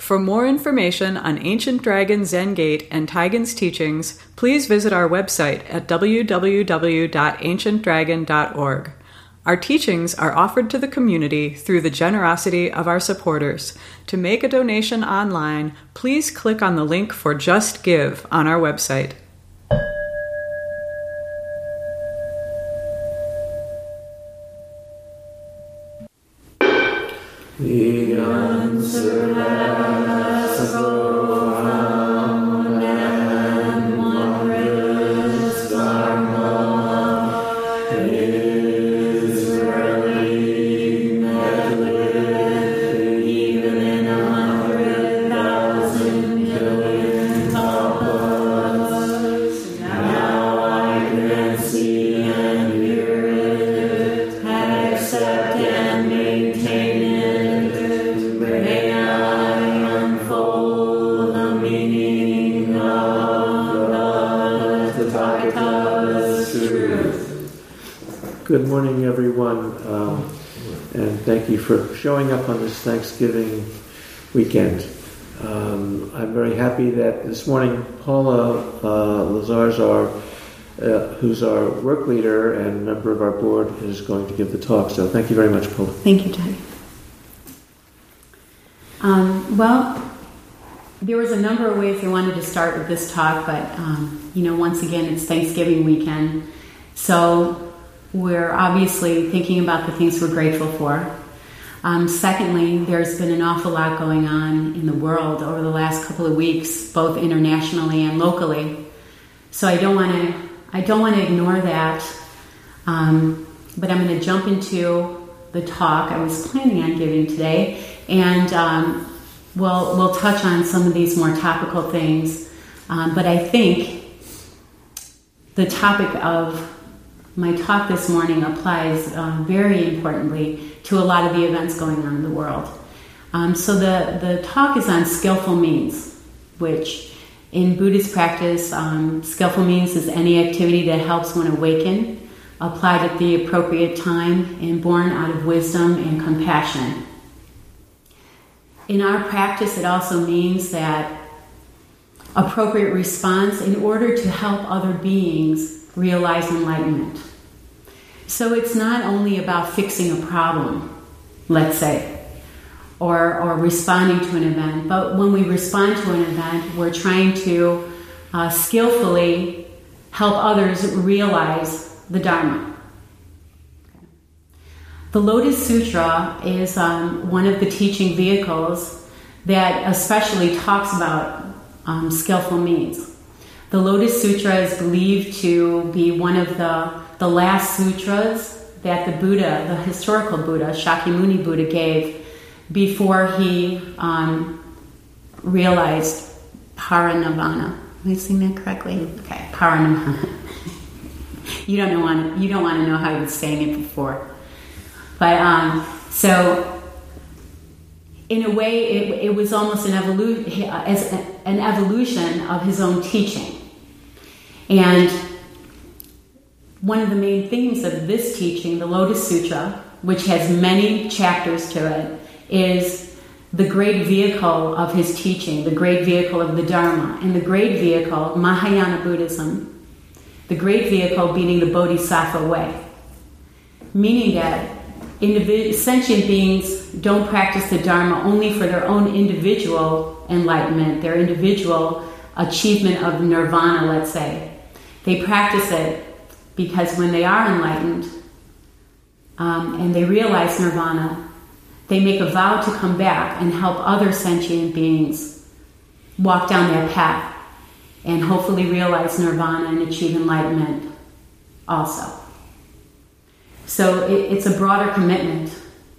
For more information on Ancient Dragon Zen Gate and Taigen's teachings, please visit our website at www.ancientdragon.org. Our teachings are offered to the community through the generosity of our supporters. To make a donation online, please click on the link for Just Give on our website. The unsurpassable, profound, and wondrous Dharma is rarely met with, even in 100,000 billion tapas. Now I can see and hear it, accept and maintain it. May I unfold the meaning of the Tathagata's truth. Good morning, everyone, and thank you for showing up on this Thanksgiving weekend. I'm very happy that this morning Paula Lazarzar, who's our work leader and member of our board, is going to give the talk. So thank you very much, Paula. Thank you, Ted. Well, there was a number of ways I wanted to start with this talk, but, once again, it's Thanksgiving weekend. So we're obviously thinking about the things we're grateful for. Secondly, there's been an awful lot going on in the world over the last couple of weeks, both internationally and locally. So I don't want to ignore that. But I'm going to jump into the talk I was planning on giving today. And we'll touch on some of these more topical things. But I think the topic of my talk this morning applies very importantly to a lot of the events going on in the world. So the talk is on skillful means, which in Buddhist practice, skillful means is any activity that helps one awaken, applied at the appropriate time, and born out of wisdom and compassion. In our practice, it also means that appropriate response in order to help other beings realize enlightenment. So it's not only about fixing a problem, let's say, or responding to an event, but when we respond to an event, we're trying to skillfully help others realize the Dharma. The Lotus Sutra is one of the teaching vehicles that especially talks about skillful means. The Lotus Sutra is believed to be one of the last sutras that the Buddha, the historical Buddha, Shakyamuni Buddha, gave before he realized parinirvana. Am I saying that correctly? Okay, parinirvana. You don't want to know how he was saying it before. But so, in a way, it was almost an evolution of his own teaching. And one of the main themes of this teaching, the Lotus Sutra, which has many chapters to it, is the great vehicle of his teaching, the great vehicle of the Dharma, and the great vehicle, Mahayana Buddhism, the great vehicle being the Bodhisattva way. Meaning that sentient beings don't practice the Dharma only for their own individual enlightenment, their individual achievement of nirvana, let's say. They practice it because when they are enlightened and they realize nirvana, they make a vow to come back and help other sentient beings walk down that path and hopefully realize nirvana and achieve enlightenment also. So it's a broader commitment.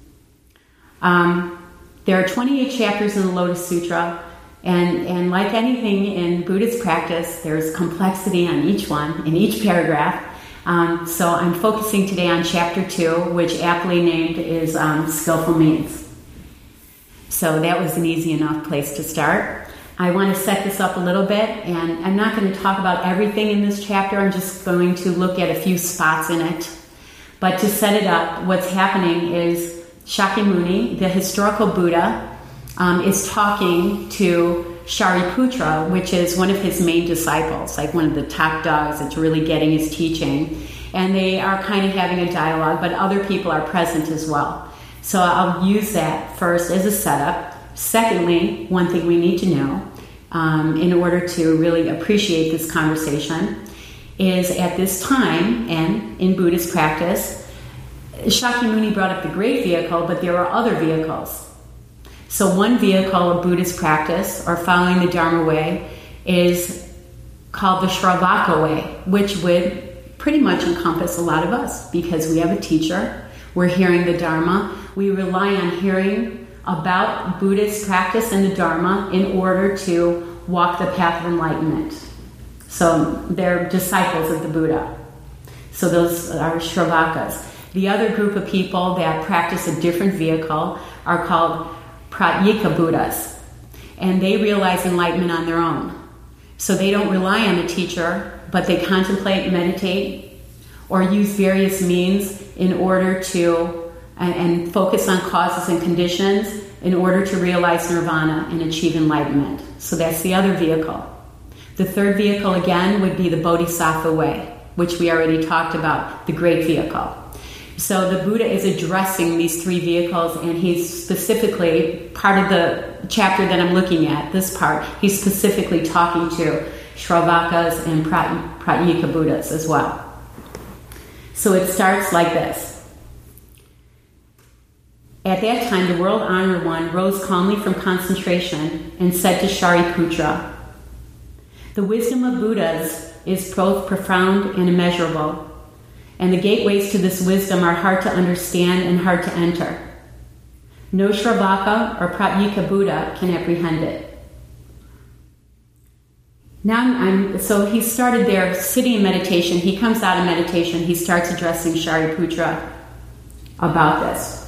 There are 28 chapters in the Lotus Sutra, and like anything in Buddhist practice, there's complexity on each one, in each paragraph. So I'm focusing today on chapter 2, which aptly named is Skillful Means. So that was an easy enough place to start. I want to set this up a little bit, and I'm not going to talk about everything in this chapter. I'm just going to look at a few spots in it. But to set it up, what's happening is Shakyamuni, the historical Buddha, is talking to Shariputra, which is one of his main disciples, like one of the top dogs that's really getting his teaching. And they are kind of having a dialogue, but other people are present as well. So I'll use that first as a setup. Secondly, one thing we need to know in order to really appreciate this conversation is at this time and in Buddhist practice, Shakyamuni brought up the great vehicle, but there are other vehicles. So one vehicle of Buddhist practice, or following the Dharma way, is called the Shravaka way, which would pretty much encompass a lot of us because we have a teacher, we're hearing the Dharma, we rely on hearing about Buddhist practice and the Dharma in order to walk the path of enlightenment. So they're disciples of the Buddha. So those are Shravakas. The other group of people that practice a different vehicle are called Pratyeka Buddhas, and they realize enlightenment on their own. So they don't rely on a teacher, but they contemplate, meditate, or use various means in order to, and focus on causes and conditions in order to realize nirvana and achieve enlightenment. So that's the other vehicle. The third vehicle, again, would be the Bodhisattva way, which we already talked about, the great vehicle. So the Buddha is addressing these three vehicles, and he's specifically, part of the chapter that I'm looking at, this part, he's specifically talking to Shravakas and Pratyeka Buddhas as well. So it starts like this. At that time, the world honored one rose calmly from concentration and said to Shariputra, "The wisdom of Buddhas is both profound and immeasurable, and the gateways to this wisdom are hard to understand and hard to enter. No Shravaka or Pratyeka Buddha can apprehend it." So he started there sitting in meditation. He comes out of meditation. He starts addressing Shariputra about this.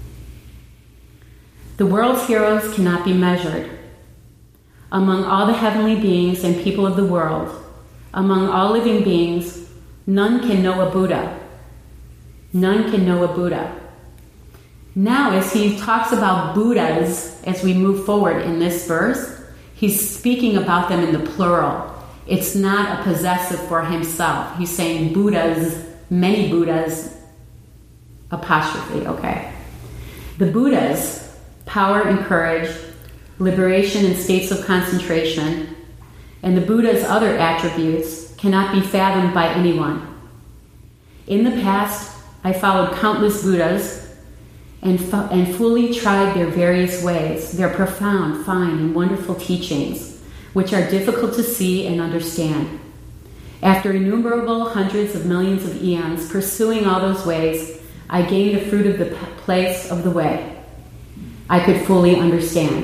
"The world's heroes cannot be measured. Among all the heavenly beings and people of the world, among all living beings, none can know a Buddha. None can know a Buddha." Now, as he talks about Buddhas, as we move forward in this verse, he's speaking about them in the plural. It's not a possessive for himself. He's saying Buddhas, many Buddhas, apostrophe, okay? The Buddhas, power and courage, liberation and states of concentration, and the Buddha's other attributes cannot be fathomed by anyone. In the past, I followed countless Buddhas and fully tried their various ways, their profound, fine, and wonderful teachings, which are difficult to see and understand. After innumerable hundreds of millions of eons pursuing all those ways, I gained the fruit of the place of the way. I could fully understand.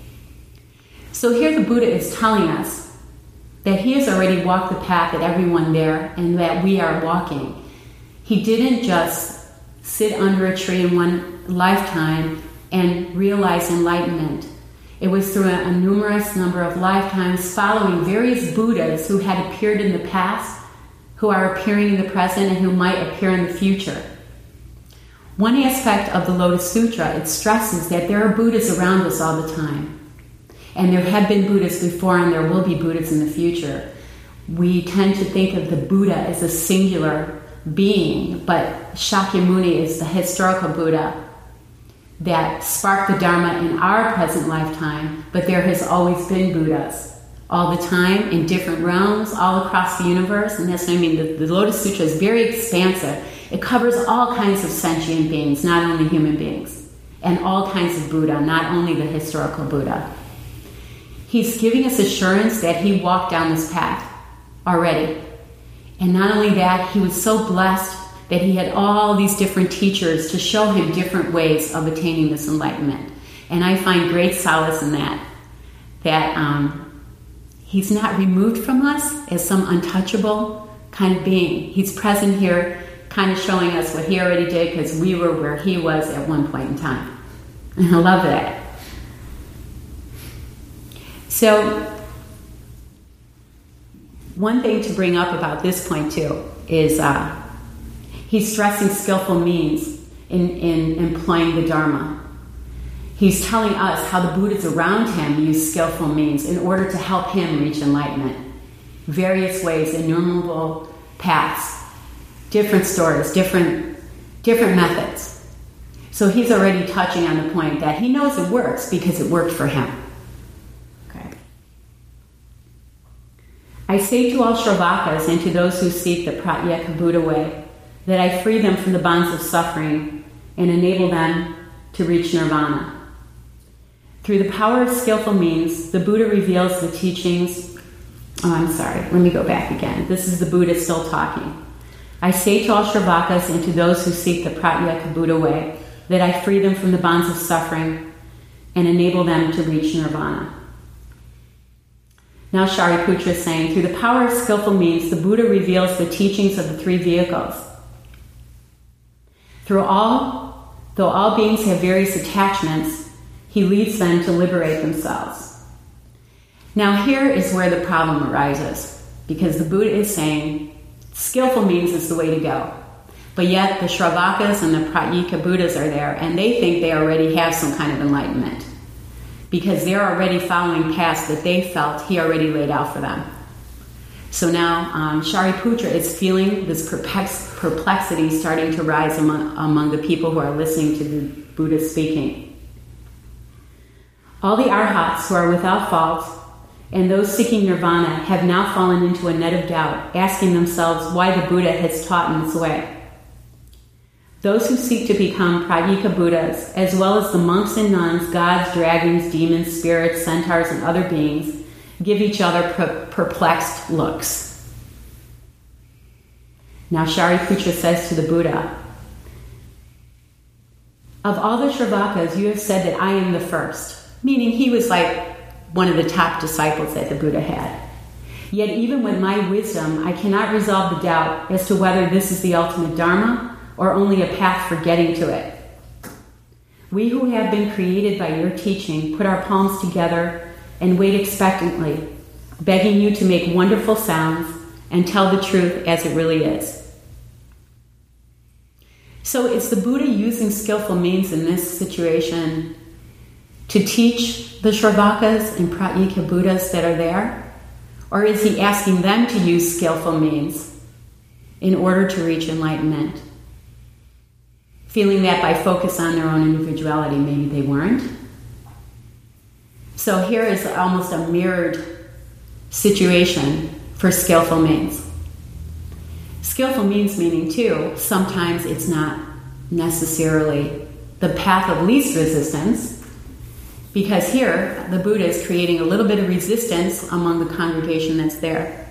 So here the Buddha is telling us that he has already walked the path that everyone there and that we are walking. He didn't just sit under a tree in one lifetime and realize enlightenment. It was through a numerous number of lifetimes following various Buddhas who had appeared in the past, who are appearing in the present, and who might appear in the future. One aspect of the Lotus Sutra, it stresses that there are Buddhas around us all the time. And there have been Buddhas before, and there will be Buddhas in the future. We tend to think of the Buddha as a singular being, but Shakyamuni is the historical Buddha that sparked the Dharma in our present lifetime, but there has always been Buddhas all the time in different realms, all across the universe, and that's what I mean. The Lotus Sutra is very expansive. It covers all kinds of sentient beings, not only human beings, and all kinds of Buddha, not only the historical Buddha. He's giving us assurance that he walked down this path already. And not only that, he was so blessed that he had all these different teachers to show him different ways of attaining this enlightenment. And I find great solace in that he's not removed from us as some untouchable kind of being. He's present here, kind of showing us what he already did because we were where he was at one point in time. And I love that. So, one thing to bring up about this point too is he's stressing skillful means in employing the Dharma. he's telling us how the Buddhas around him use skillful means in order to help him reach enlightenment. Various ways, innumerable paths, different stories, different methods. So he's already touching on the point that he knows it works because it worked for him. Okay. I say to all Shravakas and to those who seek the Pratyeka Buddha way that I free them from the bonds of suffering and enable them to reach nirvana. Through the power of skillful means, the Buddha reveals the teachings. Let me go back again. This is the Buddha still talking. I say to all Shravakas and to those who seek the Pratyeka Buddha way that I free them from the bonds of suffering and enable them to reach nirvana. Now Shariputra is saying, through the power of skillful means, the Buddha reveals the teachings of the three vehicles. Though all beings have various attachments, he leads them to liberate themselves. Now here is where the problem arises, because the Buddha is saying skillful means is the way to go. But yet the Shravakas and the Pratyeka Buddhas are there, and they think they already have some kind of enlightenment, because they're already following paths that they felt he already laid out for them. So now Shariputra is feeling this perplexity starting to rise among the people who are listening to the Buddha speaking. All the arhats who are without fault and those seeking nirvana have now fallen into a net of doubt, asking themselves why the Buddha has taught in this way. Those who seek to become Pratyeka Buddhas, as well as the monks and nuns, gods, dragons, demons, spirits, centaurs, and other beings, give each other perplexed looks. Now Shariputra says to the Buddha, of all the Shravakas, you have said that I am the first, meaning he was like one of the top disciples that the Buddha had. Yet even with my wisdom, I cannot resolve the doubt as to whether this is the ultimate Dharma or only a path for getting to it. We who have been created by your teaching put our palms together and wait expectantly, begging you to make wonderful sounds and tell the truth as it really is. So is the Buddha using skillful means in this situation to teach the Shravakas and Pratyeka Buddhas that are there? Or is he asking them to use skillful means in order to reach enlightenment? Feeling that by focus on their own individuality, maybe they weren't. So here is almost a mirrored situation for skillful means. Skillful means meaning, too, sometimes it's not necessarily the path of least resistance, because here the Buddha is creating a little bit of resistance among the congregation that's there.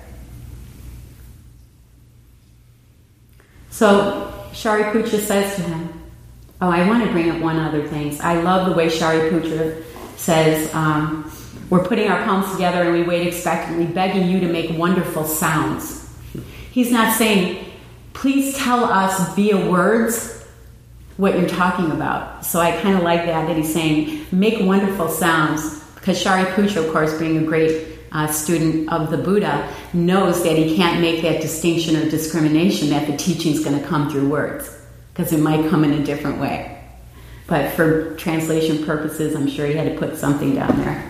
So Shariputra says to him, I want to bring up one other thing. I love the way Shariputra says, we're putting our palms together and we wait expectantly, begging you to make wonderful sounds. He's not saying, please tell us via words what you're talking about. So I kind of like that he's saying, make wonderful sounds, because Shariputra, of course, being a great student of the Buddha, knows that he can't make that distinction or discrimination that the teaching is going to come through words, because it might come in a different way. But for translation purposes, I'm sure he had to put something down there.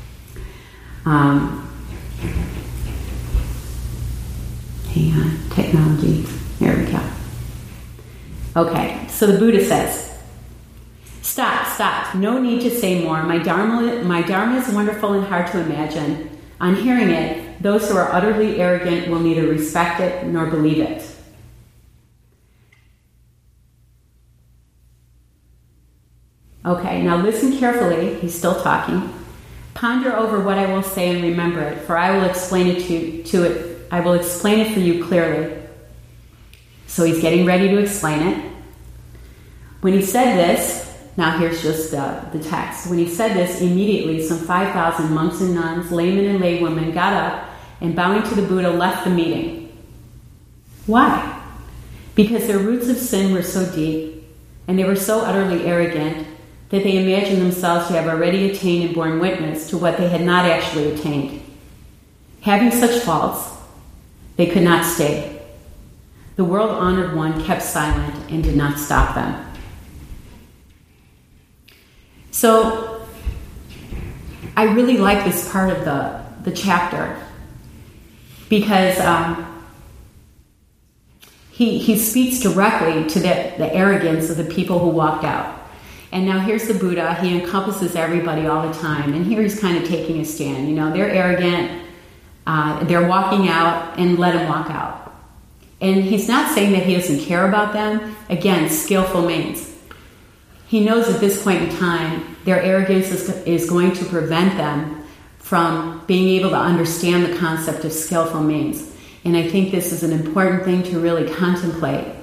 Hang on, technology. There we go. Okay, so the Buddha says, Stop. No need to say more. My Dharma is wonderful and hard to imagine. On hearing it, those who are utterly arrogant will neither respect it nor believe it. Okay, now listen carefully. He's still talking. Ponder over what I will say and remember it, for I will explain it I will explain it for you clearly. So he's getting ready to explain it. When he said this, now here's just the text. When he said this, immediately some 5,000 monks and nuns, laymen and laywomen got up and bowing to the Buddha left the meeting. Why? Because their roots of sin were so deep and they were so utterly arrogant that they imagined themselves to have already attained and borne witness to what they had not actually attained. Having such faults, they could not stay. The world-honored one kept silent and did not stop them. So I really like this part of the chapter because he speaks directly to the arrogance of the people who walked out. And now here's the Buddha. He encompasses everybody all the time. And here he's kind of taking a stand. You know, they're arrogant. They're walking out, and let them walk out. And he's not saying that he doesn't care about them. Again, skillful means. He knows at this point in time, their arrogance is going to prevent them from being able to understand the concept of skillful means. And I think this is an important thing to really contemplate.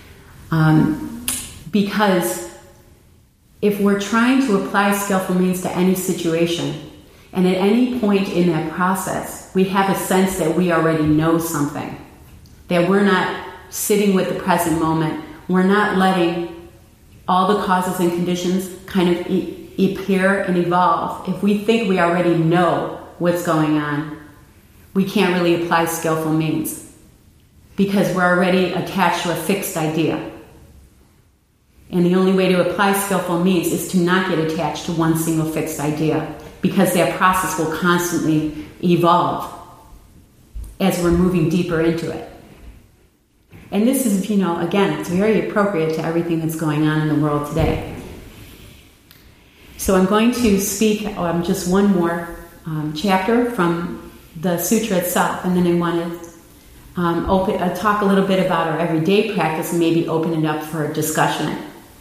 Because if we're trying to apply skillful means to any situation, and at any point in that process, we have a sense that we already know something, that we're not sitting with the present moment, we're not letting all the causes and conditions kind of appear and evolve. If we think we already know what's going on, we can't really apply skillful means because we're already attached to a fixed idea. And the only way to apply skillful means is to not get attached to one single fixed idea, because that process will constantly evolve as we're moving deeper into it. And this is, again, it's very appropriate to everything that's going on in the world today. So I'm going to speak just one more chapter from the sutra itself, and then I want to talk a little bit about our everyday practice and maybe open it up for a discussion.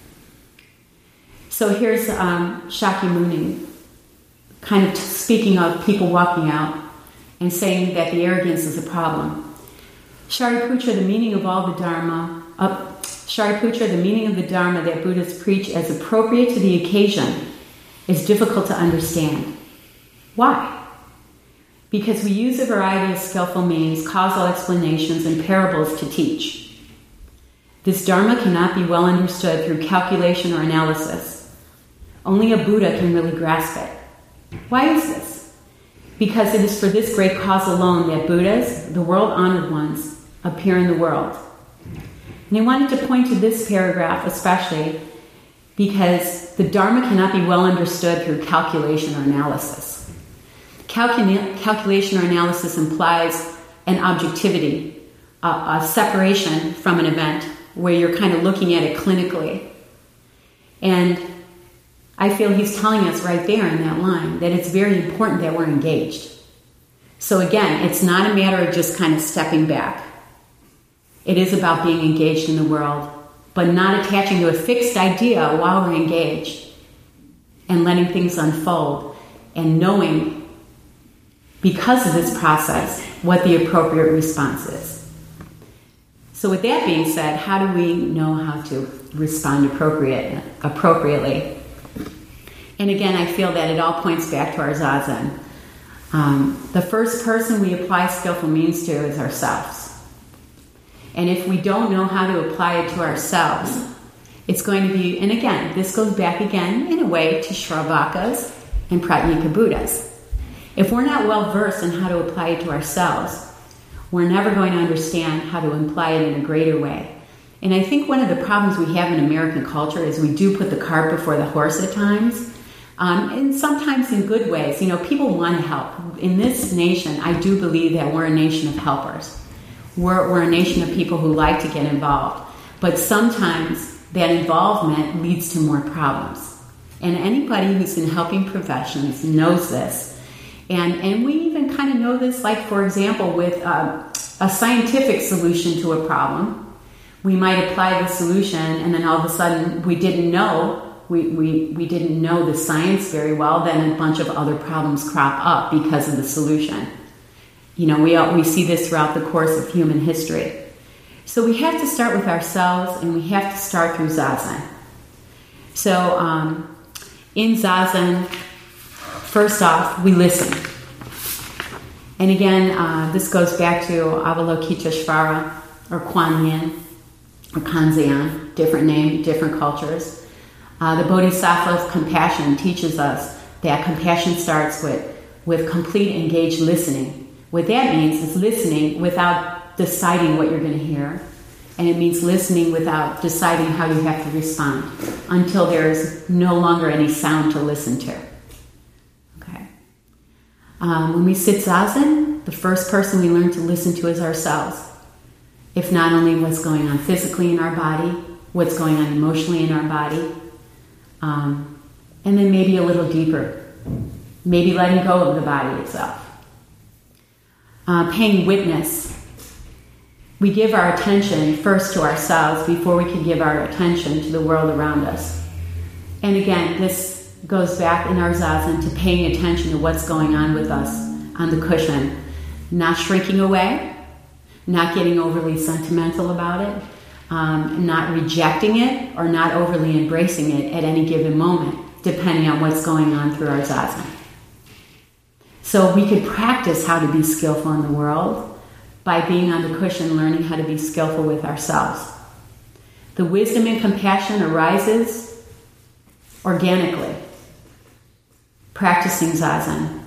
So here's Shakyamuni kind of speaking of people walking out and saying that the arrogance is a problem. Shariputra, the meaning of all the Dharma, Shariputra, the meaning of the Dharma that Buddhists preach as appropriate to the occasion is difficult to understand. Why? Because we use a variety of skillful means, causal explanations, and parables to teach. This Dharma cannot be well understood through calculation or analysis. Only a Buddha can really grasp it. Why is this? Because it is for this great cause alone that Buddhas, the world-honored ones, appear in the world. And I wanted to point to this paragraph especially because the Dharma cannot be well understood through calculation or analysis. Calculation or analysis implies an objectivity, a separation from an event where you're kind of looking at it clinically. And I feel he's telling us right there in that line that it's very important that we're engaged. So again, it's not a matter of just kind of stepping back. It is about being engaged in the world, but not attaching to a fixed idea while we're engaged and letting things unfold and knowing, because of this process, what the appropriate response is. So with that being said, how do we know how to respond appropriately? And again, I feel that it all points back to our Zazen. The first person we apply skillful means to is ourselves. And if we don't know how to apply it to ourselves, it's going to be, and again, this goes back again in a way to Shravakas and Pratnyeka Buddhas. If we're not well versed in how to apply it to ourselves, we're never going to understand how to apply it in a greater way. And I think one of the problems we have in American culture is we do put the cart before the horse at times. And sometimes in good ways. People want to help. In this nation, I do believe that we're a nation of helpers. We're a nation of people who like to get involved. But sometimes that involvement leads to more problems. And anybody who's in helping professions knows this. And we even kind of know this, like, for example, with a scientific solution to a problem. We might apply the solution, and then all of a sudden we didn't know we didn't know the science very well, then a bunch of other problems crop up because of the solution. We see this throughout the course of human history. So we have to start with ourselves, and we have to start through Zazen. So in Zazen, first off, we listen. And again, this goes back to Avalokiteshvara, or Kuan Yin, or Kanzeon, different name, different cultures. The Bodhisattva of compassion teaches us that compassion starts with complete engaged listening. What that means is listening without deciding what you're going to hear, And it means listening without deciding how you have to respond until there is no longer any sound to listen to. Okay. When we sit Zazen, the first person we learn to listen to is ourselves. If not only what's going on physically in our body, what's going on emotionally in our body, and then maybe a little deeper, maybe letting go of the body itself. Paying witness. We give our attention first to ourselves before we can give our attention to the world around us. And again, this goes back in our Zazen to paying attention to what's going on with us on the cushion. Not shrinking away, not getting overly sentimental about it, not rejecting it or not overly embracing it at any given moment, depending on what's going on through our Zazen. So we could practice how to be skillful in the world by being on the cushion, learning how to be skillful with ourselves. The wisdom and compassion arises organically, practicing Zazen,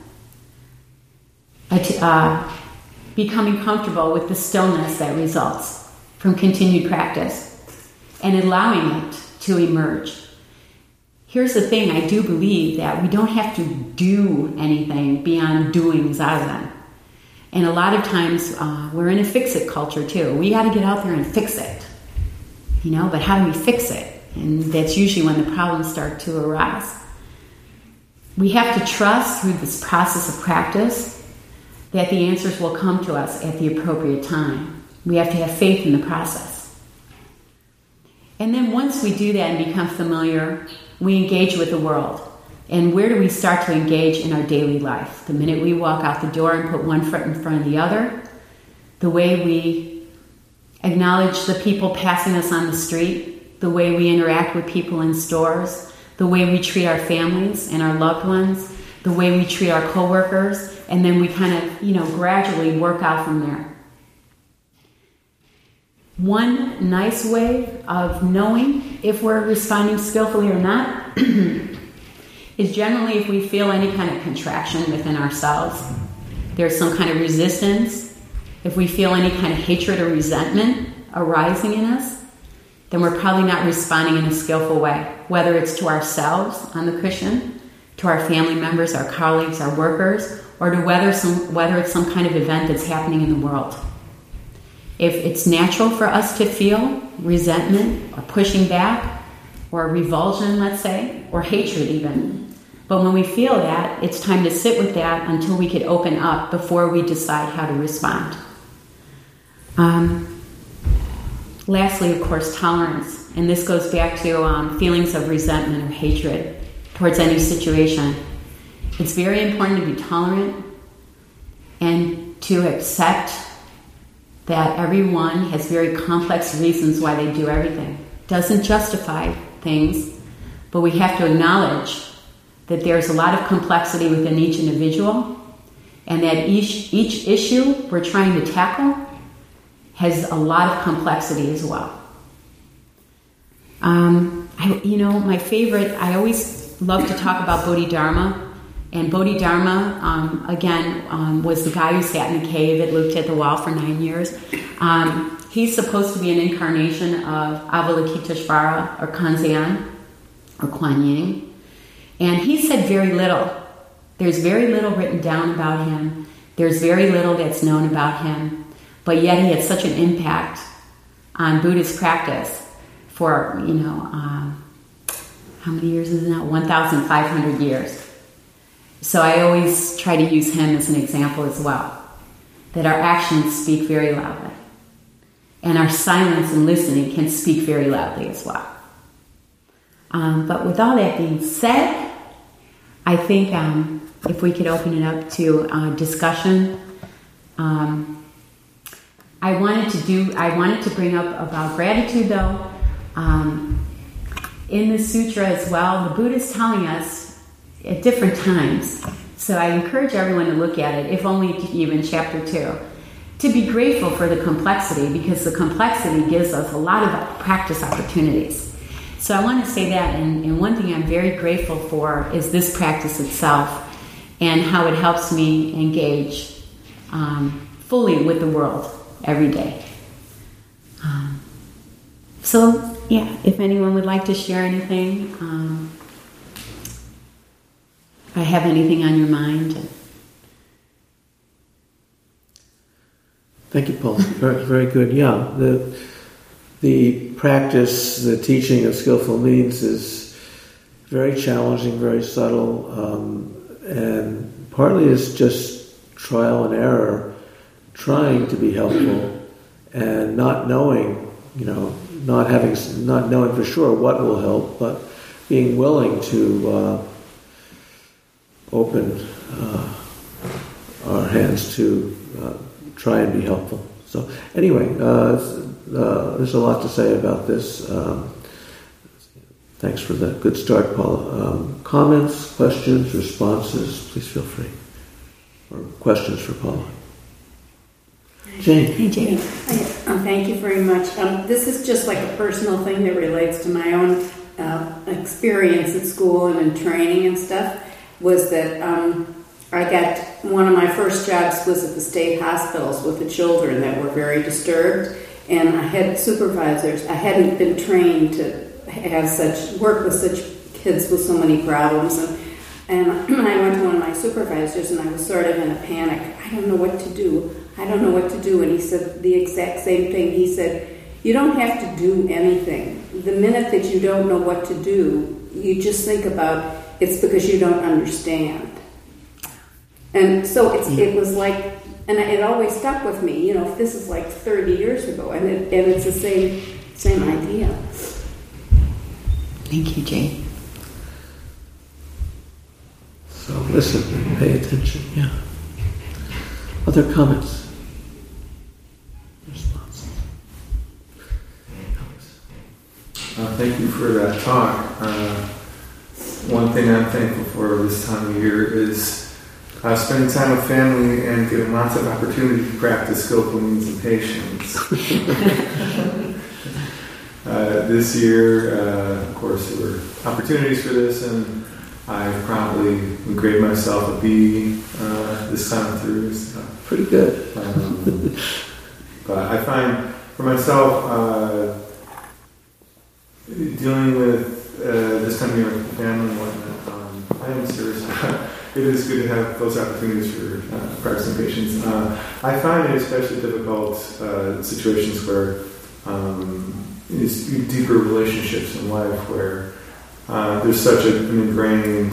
becoming comfortable with the stillness that results from continued practice and allowing it to emerge. Here's the thing, I do believe that we don't have to do anything beyond doing Zazen. And a lot of times we're in a fix-it culture too. We got to get out there and fix it, but how do we fix it? And that's usually when the problems start to arise. We have to trust through this process of practice that the answers will come to us at the appropriate time. We have to have faith in the process. And then once we do that and become familiar, we engage with the world. And where do we start to engage in our daily life? The minute we walk out the door and put one foot in front of the other, the way we acknowledge the people passing us on the street, the way we interact with people in stores, the way we treat our families and our loved ones, the way we treat our coworkers, and then we kind of, gradually work out from there. One nice way of knowing if we're responding skillfully or not is generally if we feel any kind of contraction within ourselves. There's some kind of resistance. If we feel any kind of hatred or resentment arising in us, then we're probably not responding in a skillful way, whether it's to ourselves on the cushion, to our family members, our colleagues, our workers, or to whether it's some kind of event that's happening in the world. If it's natural for us to feel resentment or pushing back or revulsion, let's say, or hatred even, but when we feel that, it's time to sit with that until we can open up before we decide how to respond. Lastly, of course, tolerance. And this goes back to feelings of resentment or hatred towards any situation. It's very important to be tolerant and to accept that everyone has very complex reasons why they do everything. Doesn't justify things, but we have to acknowledge that there's a lot of complexity within each individual, and that each issue we're trying to tackle has a lot of complexity as well. My favorite, I always love to talk about Bodhidharma, and Bodhidharma, was the guy who sat in the cave that looked at the wall for 9 years. He's supposed to be an incarnation of Avalokiteshvara or Kanzeon or Kuan Yin. And he said very little. There's very little written down about him. There's very little that's known about him. But yet he had such an impact on Buddhist practice for, how many years is it now? 1,500 years. So I always try to use him as an example as well. That our actions speak very loudly. And our silence and listening can speak very loudly as well. But with all that being said, I think if we could open it up to discussion. I wanted to bring up about gratitude though. In the sutra as well, the Buddha is telling us at different times. So I encourage everyone to look at it, if only even chapter 2, to be grateful for the complexity, because the complexity gives us a lot of practice opportunities. So I want to say that, and one thing I'm very grateful for is this practice itself and how it helps me engage fully with the world every day. So, yeah, if anyone would like to share anything, if I have anything on your mind. Thank you, Paul. Very, very good. Yeah, the practice, the teaching of skillful means is very challenging, very subtle, and partly is just trial and error, trying to be helpful and not knowing, not knowing for sure what will help, but being willing to open our hands to try and be helpful. So anyway, there's a lot to say about this. Thanks for the good start, Paula. Comments, questions, responses, please feel free. Or questions for Paula. Jane. Hey, Jane. Thank you very much. This is just like a personal thing that relates to my own experience at school and in training and stuff, was that I got one of my first jobs was at the state hospitals with the children that were very disturbed, and I had supervisors. I hadn't been trained to have work with such kids with so many problems, and I went to one of my supervisors, and I was sort of in a panic. I don't know what to do. And he said the exact same thing. He said, you don't have to do anything. The minute that you don't know what to do, you just think about it's because you don't understand. And so it was like, and it always stuck with me, if this is like 30 years ago, and it's the same idea. Thank you, Jane. So listen and pay attention, yeah. Other comments? Responses? Thank you for that talk. One thing I'm thankful for this time of year is spending time with family and getting lots of opportunity to practice skillful means and patience. This year, of course, there were opportunities for this, and I probably would grade myself a B this time through. So. Pretty good. But I find for myself, dealing with this time of year with family and whatnot, I am serious about it is good to have those opportunities for practicing patience. I find it especially difficult situations where it's deeper relationships in life where there's such an ingrained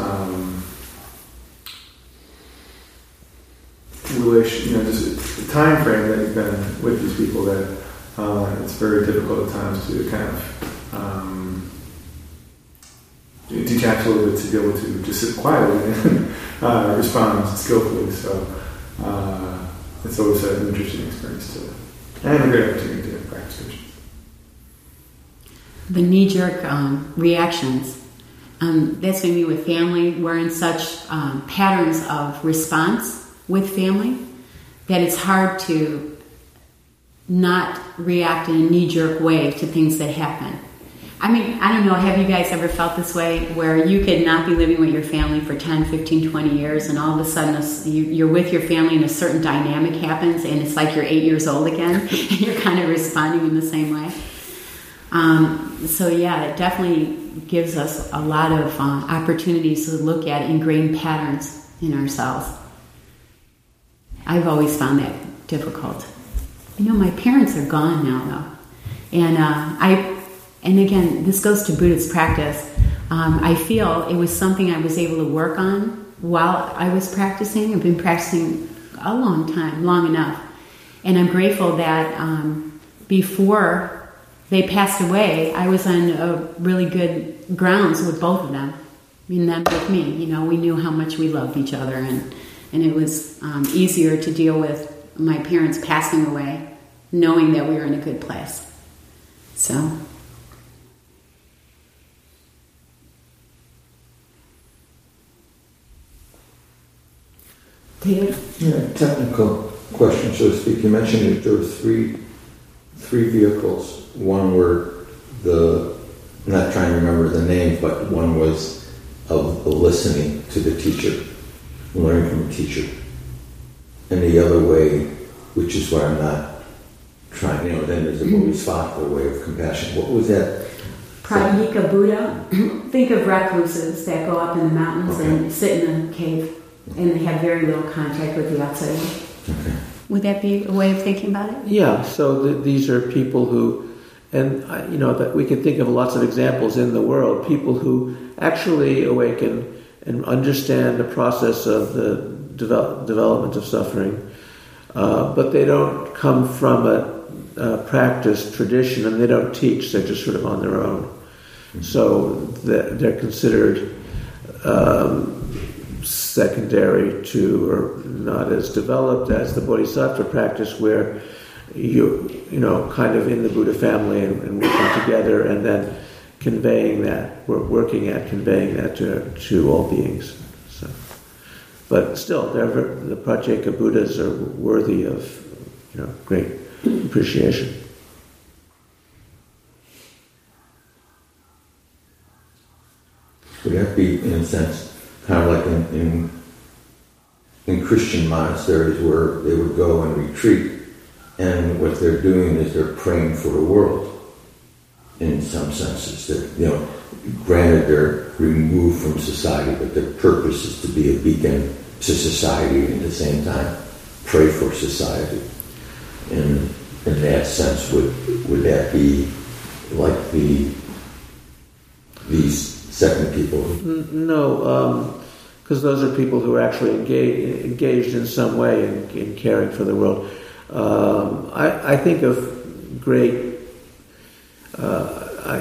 relation, just the time frame that you've been with these people that it's very difficult at times to kind of detach a little bit to be able to just sit quietly and respond skillfully. So it's always an interesting experience and a great opportunity to practice patience. The knee-jerk reactions, that's going to be with family. We're in such patterns of response with family that it's hard to not react in a knee-jerk way to things that happen. I mean, I don't know, have you guys ever felt this way where you could not be living with your family for 10, 15, 20 years and all of a sudden you're with your family and a certain dynamic happens and it's like you're 8 years old again and you're kind of responding in the same way? So yeah, it definitely gives us a lot of opportunities to look at ingrained patterns in ourselves. I've always found that difficult. My parents are gone now though. And again, this goes to Buddhist practice. I feel it was something I was able to work on while I was practicing. I've been practicing a long time, long enough. And I'm grateful that before they passed away, I was on a really good grounds with both of them. And them with me. We knew how much we loved each other. And it was easier to deal with my parents passing away, knowing that we were in a good place. So... Yeah, technical question, so to speak. You mentioned that there were three vehicles. One were I'm not trying to remember the name, but one was of listening to the teacher, learning from the teacher. And the other way, which is what I'm not trying, then there's a bodhisattva way of compassion. What was that? Pratyeka Buddha. Think of recluses that go up in the mountains and sit in a cave, and they have very little contact with the outside world. Okay. Would that be a way of thinking about it? Yeah, so these are people who, and that we can think of lots of examples in the world, people who actually awaken and understand the process of the development of suffering, but they don't come from a practice tradition, and they don't teach, they're just sort of on their own. Mm-hmm. So they're considered secondary to, or not as developed as the bodhisattva practice, where you kind of in the Buddha family and working together, and then working at conveying that to all beings. So, but still, the Pratyeka Buddhas are worthy of great appreciation. Would that be, in a sense, kind of like in Christian monasteries where they would go and retreat, and what they're doing is they're praying for the world, in some senses. That, granted they're removed from society, but their purpose is to be a beacon to society, and at the same time pray for society. And in that sense, would that be like these second people? No, because those are people who are actually engaged in some way in caring for the world. I think of great, I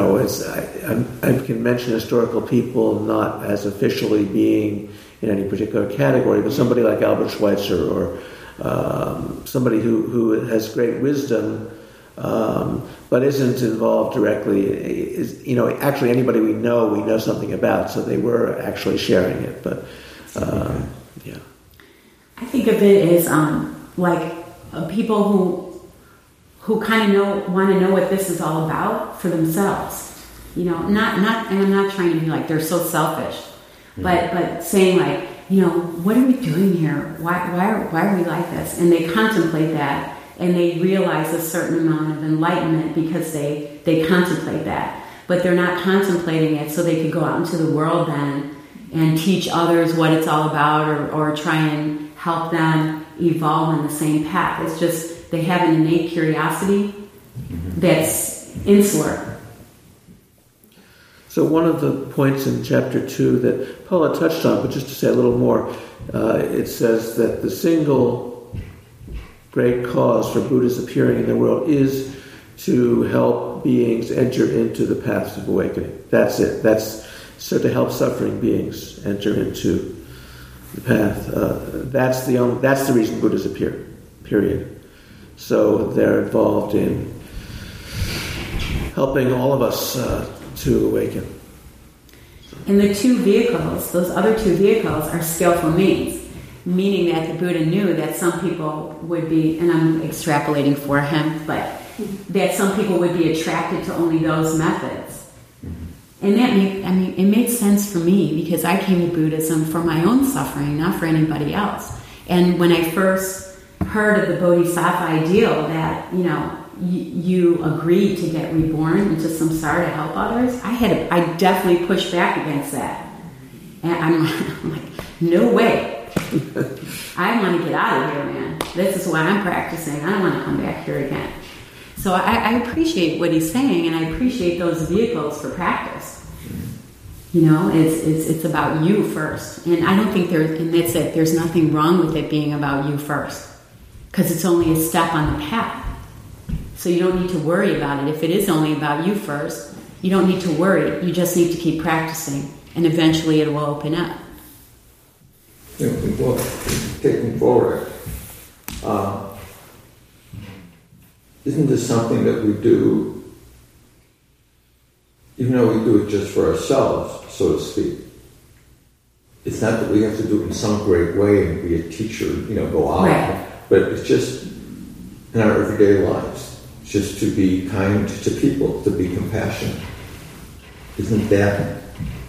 can mention historical people not as officially being in any particular category, but somebody like Albert Schweitzer, or somebody who has great wisdom, but isn't involved directly. Actually anybody we know something about, so they were actually sharing it. But yeah, I think of it as like people who kind of want to know what this is all about for themselves. And I'm not trying to be like they're so selfish, but saying like, what are we doing here? Why are we like this? And they contemplate that, and they realize a certain amount of enlightenment because they contemplate that. But they're not contemplating it so they could go out into the world then and teach others what it's all about, or try and help them evolve on the same path. It's just they have an innate curiosity that's insular. So one of the points in Chapter 2 that Paula touched on, but just to say a little more, it says that the single great cause for Buddha's appearing in the world is to help beings enter into the paths of awakening. That's it. That's so to help suffering beings enter into the path. That's the reason Buddhas appear. Period. So they're involved in helping all of us to awaken. And the two vehicles, those other two vehicles, are skillful means, meaning that the Buddha knew that some people would be, and I'm extrapolating for him, but that some people would be attracted to only those methods. And it made sense for me, because I came to Buddhism for my own suffering, not for anybody else. And when I first heard of the Bodhisattva ideal, that, you agreed to get reborn into samsara to help others, I definitely pushed back against that. And I'm like, no way. I want to get out of here, man. This is why I'm practicing. I don't want to come back here again. So I appreciate what he's saying, and I appreciate those vehicles for practice. It's about you first. And I don't think that's it. There's nothing wrong with it being about you first, because it's only a step on the path. So you don't need to worry about it. If it is only about you first, you don't need to worry. You just need to keep practicing, and eventually it will open up. Taking forward, isn't this something that we do, even though we do it just for ourselves, so to speak? It's not that we have to do it in some great way and be a teacher, go out, right. But it's just in our everyday lives. Just to be kind to people, to be compassionate. Isn't that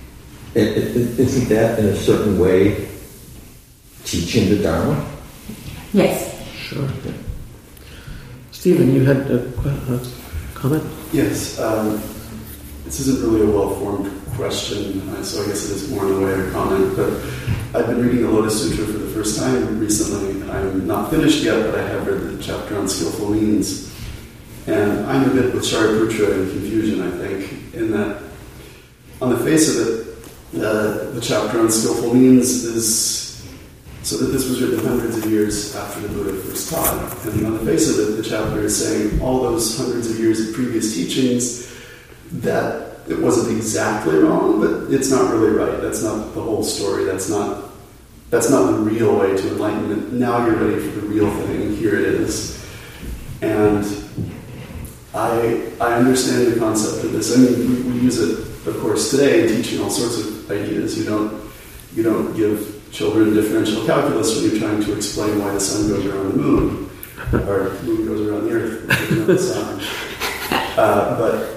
in a certain way teaching the Dharma? Yes. Sure. Stephen, you had a comment? Yes. This isn't really a well-formed question, so I guess it is more in the way of a comment, but I've been reading the Lotus Sutra for the first time recently. I'm not finished yet, but I have read the chapter on skillful means. And I'm a bit with Shariputra in confusion, I think, in that on the face of it, the chapter on skillful means is so that this was written hundreds of years after the Buddha first taught. And on the face of it, the chapter is saying all those hundreds of years of previous teachings, that it wasn't exactly wrong, but it's not really right. That's not the whole story. That's not the real way to enlightenment. Now you're ready for the real thing. Here it is. And I understand the concept of this. I mean, we use it, of course, today in teaching all sorts of ideas. You don't give children differential calculus when you're trying to explain why the sun goes around the moon, or the moon goes around the earth, the sun. But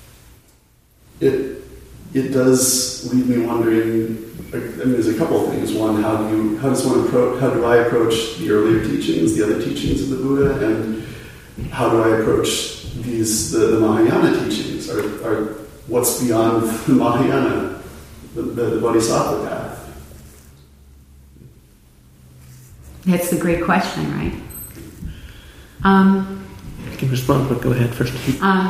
it does leave me wondering. I mean, there's a couple of things. One, how do I approach the earlier teachings, the other teachings of the Buddha, and how do I approach the Mahayana teachings? Are what's beyond the Mahayana, the Bodhisattva path? That's a great question, right? I can respond, but go ahead first.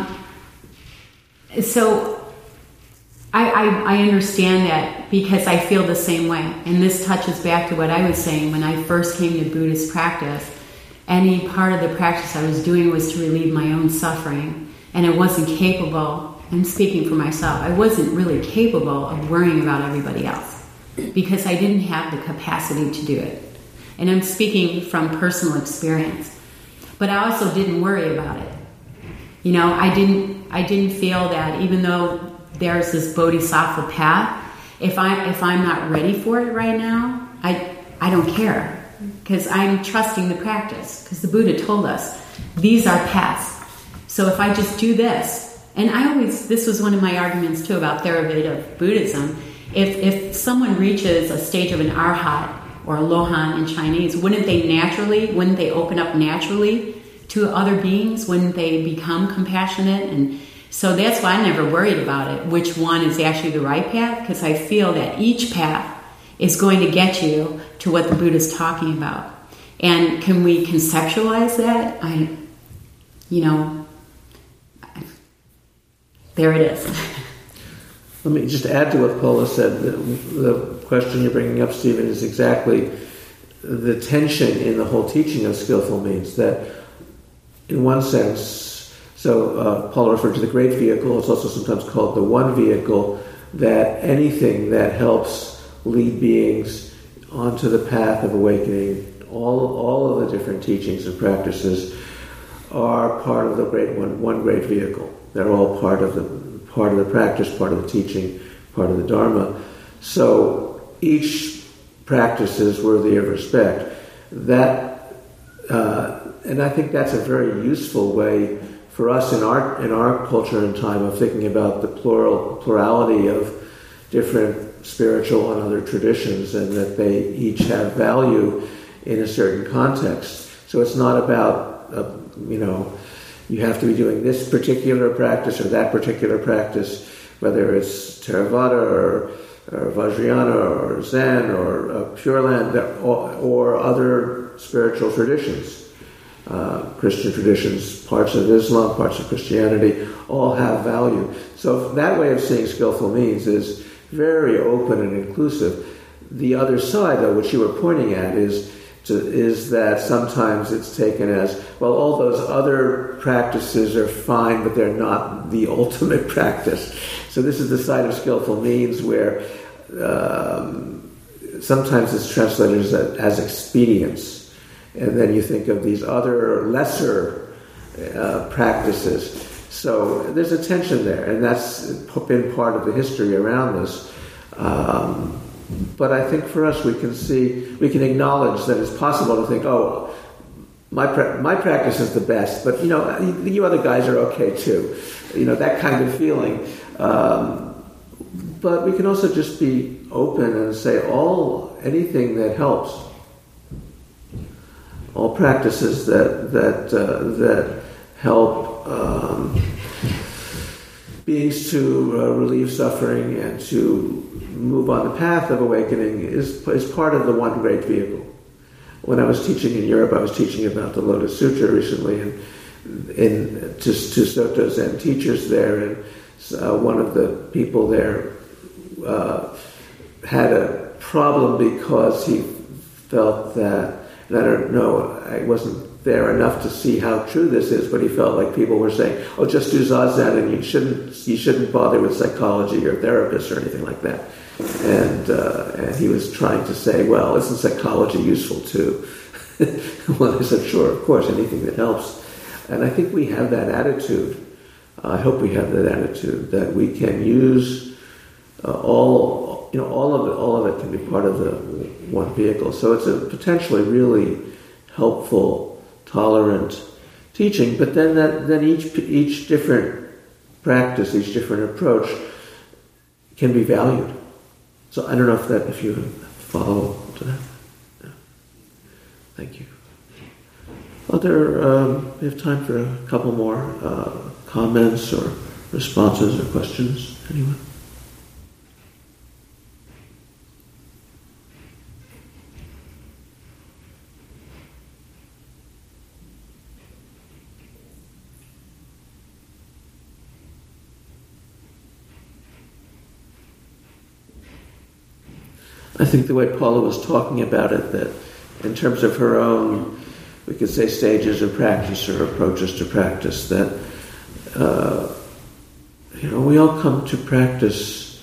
So I understand that because I feel the same way. And this touches back to what I was saying when I first came to Buddhist practice. Any part of the practice I was doing was to relieve my own suffering. And I wasn't capable, I'm speaking for myself, I wasn't really capable of worrying about everybody else because I didn't have the capacity to do it. And I'm speaking from personal experience. But I also didn't worry about it. You know, I didn't feel that even though there's this bodhisattva path, if I'm not ready for it right now, I don't care because I'm trusting the practice because the Buddha told us these are paths. So if I just do this, and this was one of my arguments too about Theravada Buddhism, if someone reaches a stage of an arhat or a lohan in Chinese, wouldn't they open up naturally to other beings? Wouldn't they become compassionate? And so that's why I never worried about it, which one is actually the right path, because I feel that each path is going to get you to what the Buddha's talking about. And can we conceptualize that? There it is. Let me just add to what Paula said. The question you're bringing up, Stephen, is exactly the tension in the whole teaching of skillful means. That, in one sense, Paula referred to the great vehicle. It's also sometimes called the one vehicle. That anything that helps lead beings onto the path of awakening, all of the different teachings and practices are part of the one great vehicle. They're all part of the practice, part of the teaching, part of the Dharma. So each practice is worthy of respect. And I think that's a very useful way for us in our culture and time of thinking about the plurality of different spiritual and other traditions, and that they each have value in a certain context. So it's not about you have to be doing this particular practice or that particular practice, whether it's Theravada or Vajrayana or Zen or Pure Land or other spiritual traditions. Christian traditions, parts of Islam, parts of Christianity, all have value. So that way of seeing skillful means is very open and inclusive. The other side, though, which you were pointing at, is that sometimes it's taken as, well, all those other practices are fine, but they're not the ultimate practice. So this is the side of skillful means where sometimes it's translated as expedience. And then you think of these other lesser practices. So there's a tension there, and that's been part of the history around this. But I think for us, we can acknowledge that it's possible to think, oh, my practice is the best, but you other guys are okay too. That kind of feeling. But we can also just be open and say anything that helps. all practices that help beings to relieve suffering and to move on the path of awakening is part of the one great vehicle. When I was teaching in Europe, I was teaching about the Lotus Sutra recently, and to Soto Zen teachers there, and one of the people there had a problem because he felt that, and I don't know, I wasn't there enough to see how true this is, but he felt like people were saying, "Oh, just do Zazen, and you shouldn't bother with psychology or therapists or anything like that." And he was trying to say, "Well, isn't psychology useful too?" Well, I said, "Sure, of course, anything that helps." And I think we have that attitude. I hope we have that attitude that we can use all of it can be part of the one vehicle. So it's a potentially really helpful, tolerant teaching. But then each different practice, each different approach can be valued. So I don't know if you follow to that. Yeah. Thank you. We have time for a couple more comments or responses or questions. Anyone? I think the way Paula was talking about it, that in terms of her own, we could say, stages of practice or approaches to practice, that we all come to practice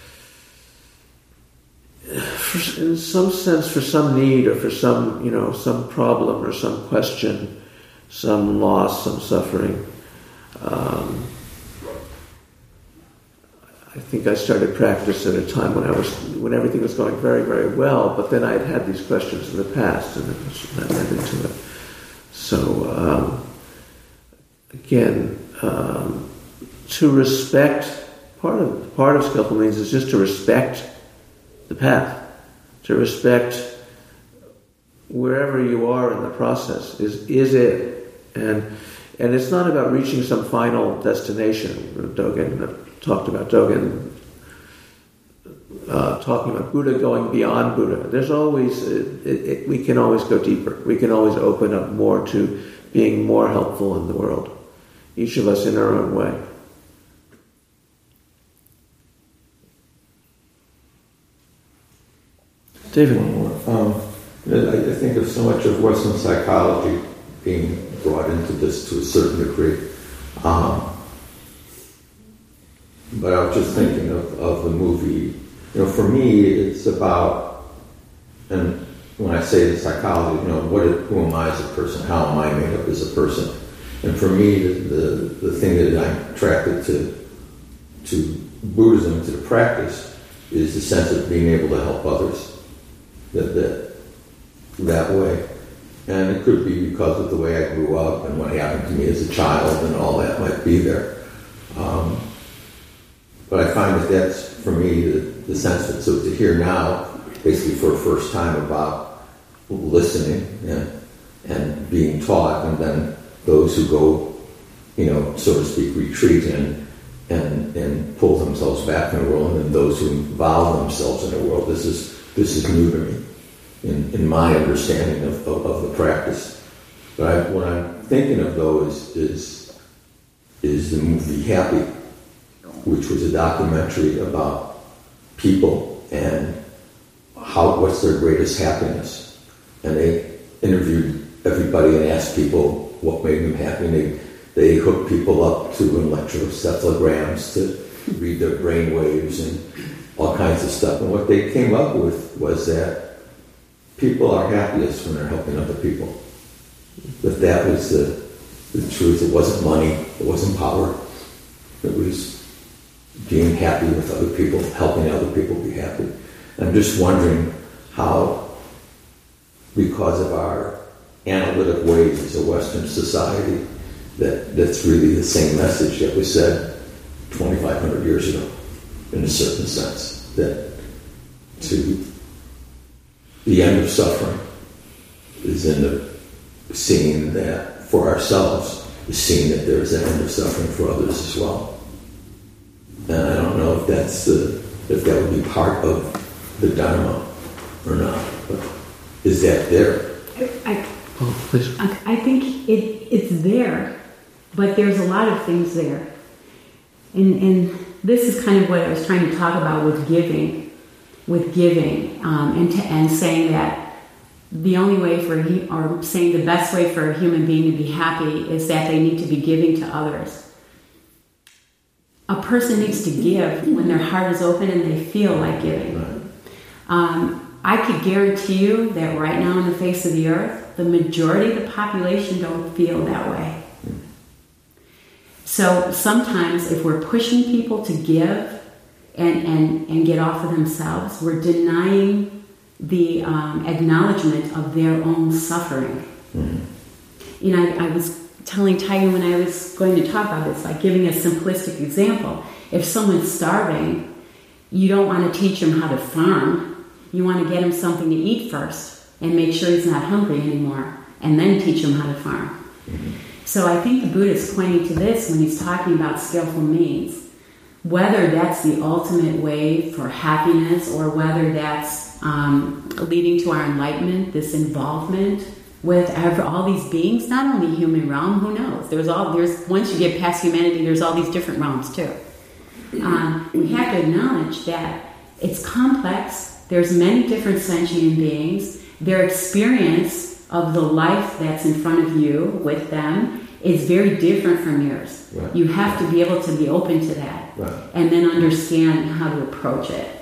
in some sense for some need or for some problem or some question, some loss, some suffering. I think I started practice at a time when everything was going very, very well, but then I had these questions in the past, and that led into it. So again, to respect part of skillful means is just to respect the path, to respect wherever you are in the process is it, and it's not about reaching some final destination. Dogen talked about talking about Buddha going beyond Buddha. There's always we can always go deeper. We can always open up more to being more helpful in the world. Each of us in our own way. David. I think of so much of Western psychology being brought into this to a certain degree. But I was just thinking of the movie. For me, it's about, and when I say the psychology, who am I as a person? How am I made up as a person? And for me, the thing that I'm attracted to Buddhism, to the practice, is the sense of being able to help others that way. And it could be because of the way I grew up and what happened to me as a child and all that might be there. But I find that that's, for me, the sense that, so to hear now, basically for the first time, about listening and being taught, and then those who go, so to speak, retreat and pull themselves back in the world, and then those who involve themselves in the world. This is new to me in my understanding of the practice. But what I'm thinking of, though, is the movie Happy, which was a documentary about people and what's their greatest happiness. And they interviewed everybody and asked people what made them happy. And they hooked people up to electroencephalograms to read their brain waves and all kinds of stuff. And what they came up with was that people are happiest when they're helping other people. That was the truth. It wasn't money. It wasn't power. It was being happy with other people, helping other people be happy. I'm just wondering how, because of our analytic ways as a Western society, that's really the same message that was said 2,500 years ago, in a certain sense, that to the end of suffering is in seeing that for ourselves is seeing that there's an end of suffering for others as well. And I don't know if if that would be part of the Dharma or not, but is that there? Please. I think it's there, but there's a lot of things there. And this is kind of what I was trying to talk about with giving, and saying that the only way saying the best way for a human being to be happy is that they need to be giving to others. A person needs to give when their heart is open and they feel like giving. I could guarantee you that right now on the face of the earth, the majority of the population don't feel that way. So sometimes if we're pushing people to give and get off of themselves, we're denying the acknowledgement of their own suffering. Mm-hmm. You know, I was telling Tiger when I was going to talk about this, like giving a simplistic example. If someone's starving, you don't want to teach him how to farm. You want to get him something to eat first and make sure he's not hungry anymore, and then teach him how to farm. Mm-hmm. So I think the Buddha is pointing to this when he's talking about skillful means. Whether that's the ultimate way for happiness or whether that's leading to our enlightenment, this involvement with all these beings, not only human realm, who knows? There's once you get past humanity, there's all these different realms too. We have to acknowledge that it's complex. There's many different sentient beings. Their experience of the life that's in front of you with them is very different from yours. Right. You have to be able to be open to that, right, and then understand how to approach it.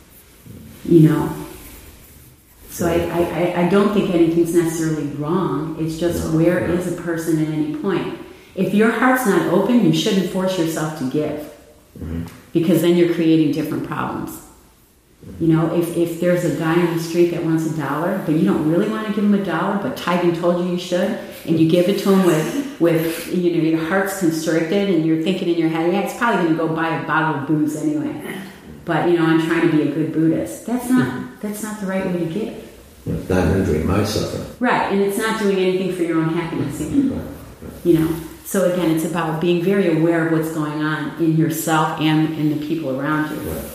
You know. So I don't think anything's necessarily wrong. It's just where is a person at any point. If your heart's not open, you shouldn't force yourself to give, mm-hmm, because then you're creating different problems. You know, if there's a guy on the street that wants $1, but you don't really want to give him $1, but Taigen told you should, and you give it to him with you know, your heart's constricted and you're thinking in your head, yeah, it's probably going to go buy a bottle of booze anyway. But, you know, I'm trying to be a good Buddhist. That's not the right way to give. It's not hindering my suffering. Right, and it's not doing anything for your own happiness either. Right. You know, so again, it's about being very aware of what's going on in yourself and in the people around you. Right.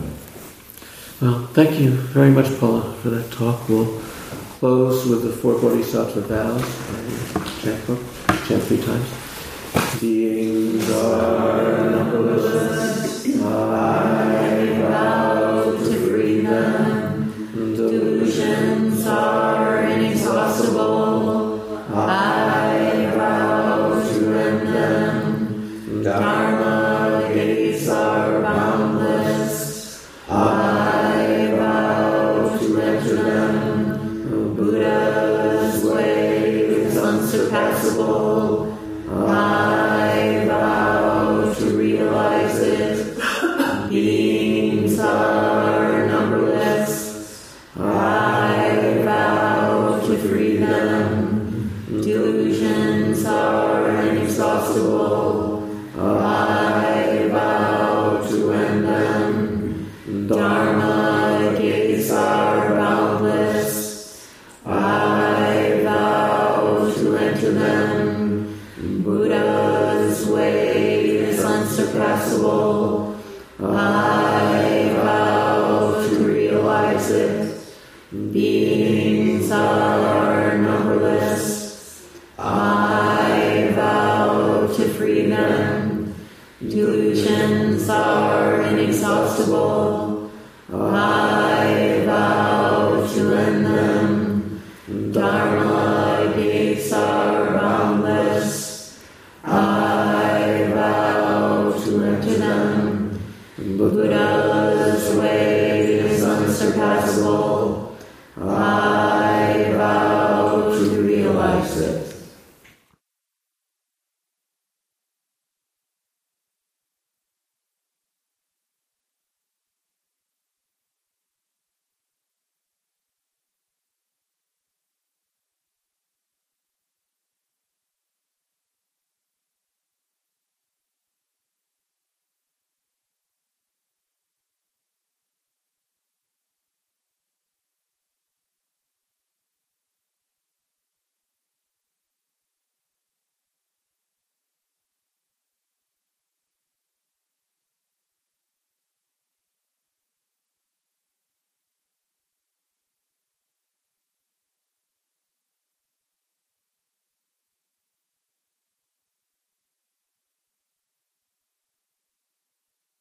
Well, thank you very much, Paula, for that talk. We'll close with the 4 Bodhisattva vows. Chant 3 times. Beings are numberless. I vow to free them. Delusions are inexhaustible. I vow to end them. Dharma gates are boundless. I vow to enter them. Buddha's way is unsurpassable. I vow to realize it. Beings are numberless. I vow to free them. Delusions are inexhaustible. I vow to end them. Dharma gates are boundless. I vow to enter them. Buddha's way is unsurpassable. I vow to realize it. Beings are numberless. I vow to free them. Delusions are inexhaustible. I vow to end them. Dharma